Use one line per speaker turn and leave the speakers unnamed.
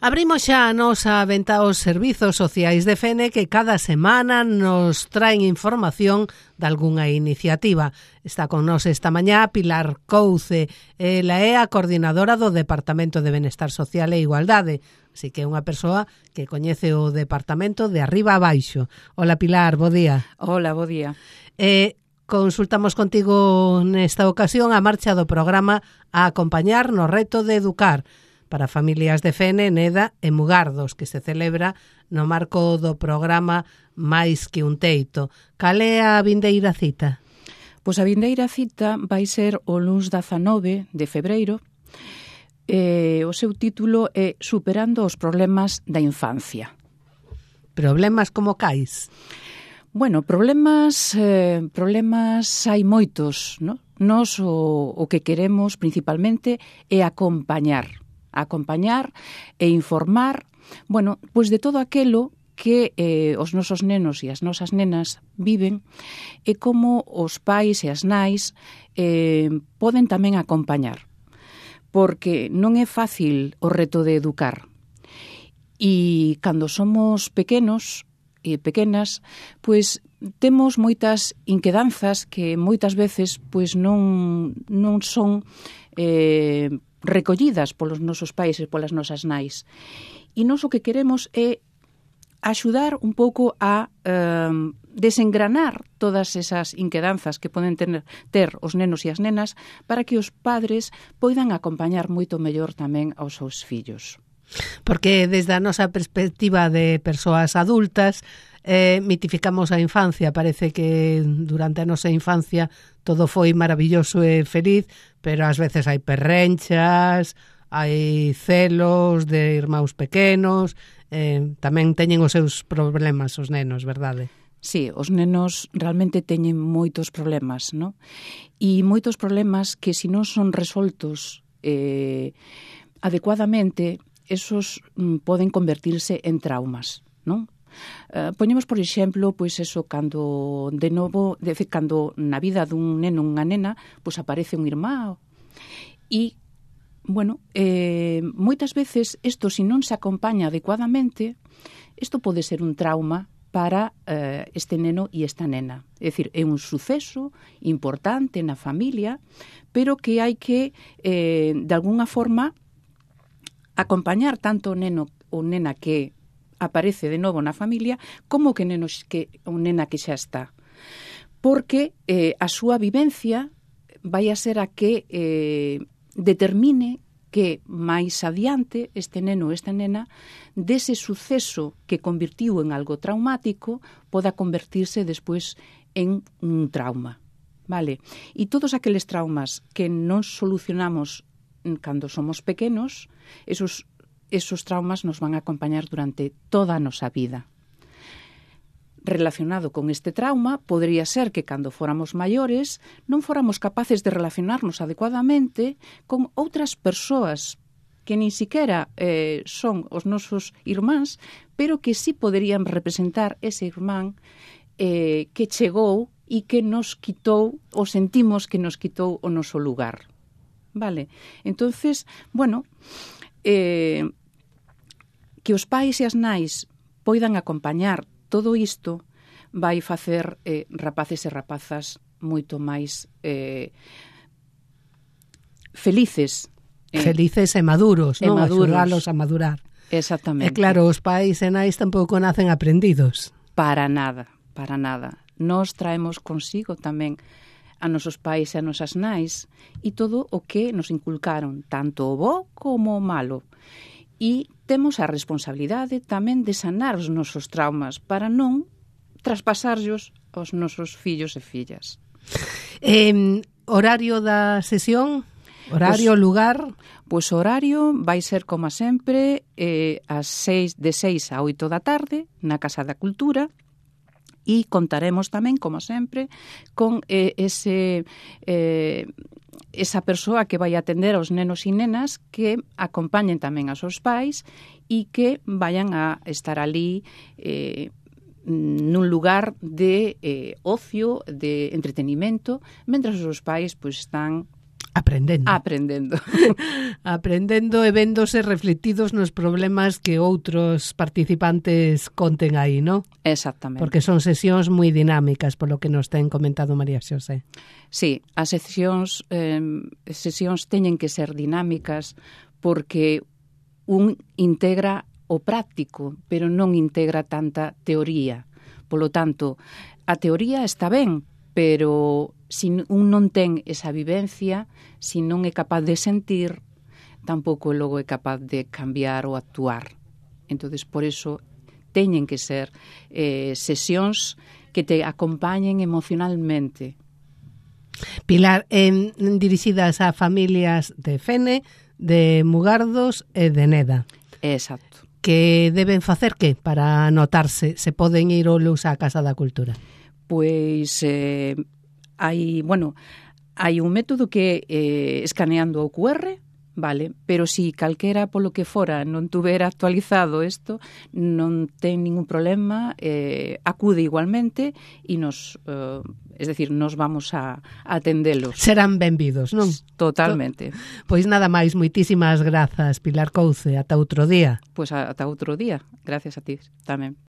Abrimos xa a nosa venta aos servizos sociais de Fene que cada semana nos traen información de algunha iniciativa. Está con nós esta mañá Pilar Couce, ela é a coordinadora do Departamento de Benestar Social e Igualdade, así que é unha persoa que coñece o departamento de arriba a baixo. Hola Pilar, bo día.
Hola, bo día.
Consultamos contigo nesta ocasión a marcha do programa a acompañar no reto de educar para familias de Fene, Neda e Mugardos, que se celebra no marco do programa Máis que un teito. Cal é a vindeira cita?
Pois a vindeira cita vai ser o luns 19 de febreiro. O seu título é Superando os problemas da infancia.
Problemas como cais?
Bueno, problemas hai moitos, non? Nos o que queremos principalmente é acompañar e informar, bueno, pois de todo aquelo que os nosos nenos e as nosas nenas viven e como os pais e as nais poden tamén acompañar. Porque non é fácil o reto de educar. E cando somos pequenos e pequenas, pois temos moitas inquedanzas que moitas veces pois non son recollidas polos nosos pais e polas nosas nais. E nós o que queremos é axudar un pouco a desengranar todas esas inquedanzas que poden ter os nenos e as nenas para que os padres poidan acompañar moito mellor tamén aos seus fillos.
Porque desde a nosa perspectiva de persoas adultas mitificamos a infancia, parece que durante a nosa infancia todo foi maravilloso e feliz, pero ás veces hai perrenchas, hai celos de irmáns pequenos, tamén teñen os seus problemas os nenos, verdade?
Sí, os nenos realmente teñen moitos problemas, non? E moitos problemas que se non son resoltos adecuadamente, esos poden convertirse en traumas, non? Poñemos, por exemplo, pois eso, cando na vida dun neno ou unha nena, pois aparece un irmán e, bueno, moitas veces isto, se non se acompaña adecuadamente, isto pode ser un trauma para este neno e esta nena. É dicir, é un suceso importante na familia, pero que hai que, de alguna forma, acompañar tanto o neno ou nena que aparece de novo na familia como que o nena que xa está. Porque a súa vivencia vai a ser a que determine que máis adiante este neno ou esta nena dese suceso que convirtiu en algo traumático poda convertirse despois en un trauma. Vale? E todos aqueles traumas que non solucionamos cando somos pequenos, esos traumas nos van a acompañar durante toda a nosa vida. Relacionado con este trauma, podría ser que cando fóramos maiores non fóramos capaces de relacionarnos adecuadamente con outras persoas que nin siquiera son os nosos irmáns, pero que sí poderían representar ese irmán que chegou e que nos quitou, ou sentimos que nos quitou o noso lugar. Vale? Entonces, bueno, que os pais e as nais poidan acompañar todo isto vai facer rapaces e rapazas moito máis felices.
Felices e maduros, non? Axudalos a madurar.
Exactamente.
E claro, os pais e nais tampouco nacen aprendidos.
Para nada, para nada. Nós traemos consigo tamén a nosos pais e a nosas nais e todo o que nos inculcaron, tanto o bo como o malo. E temos a responsabilidade tamén de sanar os nosos traumas para non traspasarlos aos nosos fillos e fillas.
Horario da sesión? Horario, lugar?
Pois o horario vai ser, como sempre, de 6 a 8 da tarde na Casa da Cultura. E contaremos tamén, como sempre, con esa persoa que vai atender aos nenos e nenas que acompañen tamén aos seus pais e que vayan a estar ali nun lugar de ocio, de entretenimento, mentras os seus pais pois, están
Aprendendo. Aprendendo e véndose reflectidos nos problemas que outros participantes conten aí, non?
Exactamente.
Porque son sesións moi dinámicas, polo que nos ten comentado María Xosé.
Sí, as sesións teñen que ser dinámicas porque un integra o práctico, pero non integra tanta teoría. Polo tanto, a teoría está ben, pero se un non ten esa vivencia, se non é capaz de sentir, tampouco logo é capaz de cambiar ou actuar. Entonces, por eso, teñen que ser sesións que te acompañen emocionalmente.
Pilar, dirixidas a familias de Fene, de Mugardos e de Neda.
Exacto.
Que deben facer que para anotarse? Se poden ir ou luz á Casa da Cultura?
Pois hai un método que escaneando o QR, vale, pero si calquera polo que fora non tuvera actualizado isto, non ten ningún problema, acude igualmente e nos vamos a atendelos.
Serán benvidos, non?
Totalmente.
Pois nada máis, moitísimas grazas, Pilar Couce, ata outro día.
Pois ata outro día, gracias a ti tamén.